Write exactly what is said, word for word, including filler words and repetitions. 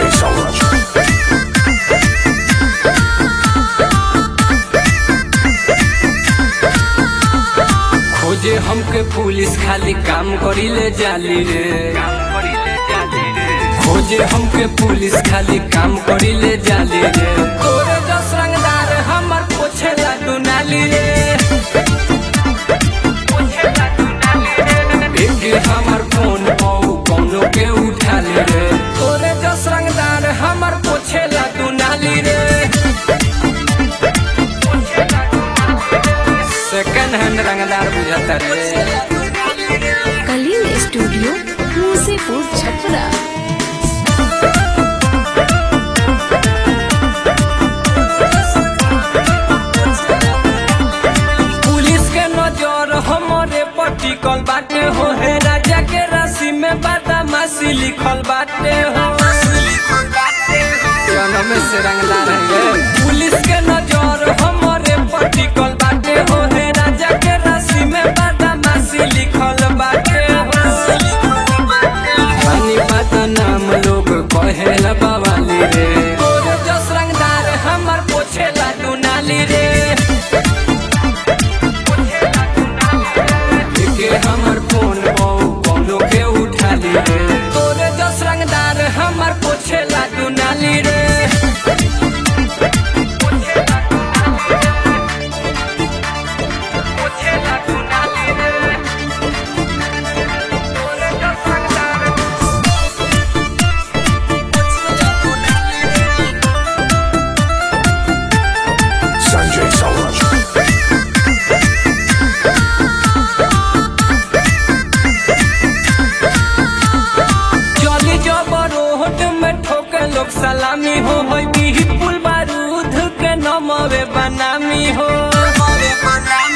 Soulage। खोजे हमके पुलिस खाली काम करीले जाली रे खोजे हमके पुलिस खाली काम करीले जाली रे तोरे दस रंगदार हमर पोछेला दुनाली रे एक हमर फोन औ कोनो के उठा ले रे तोरे दस रंगदार हमर पोछेला दुनाली रे सेकंड हैंड रंगदार बुझाता रे। कलिंग स्टूडियो मुसीपुर छपरा। पुलिस के नजर हमारे पटिकल बाटे हो है राजा के राशि में बदमाशी लिखल बाटे हो जन्म से रंगदार है पुलिस के नजर हमारे पटिकल बाटे हो है राजा के राशि में बदमाशी लिखल बाटे हो पानी पाता नाम लोग कहेला बवाली रे तोरे जस रंगदार हमर पोछेला दुनाली रे के हमर फोन औ कोनो के उठा ली रे तोरे जस रंगदार हमर पोछेला दुनाली रे Sanjay Soulage। चली जब रोड में ठोके लोग सलामी हो होई बिही पुल बारूद के नमवे बनामी हो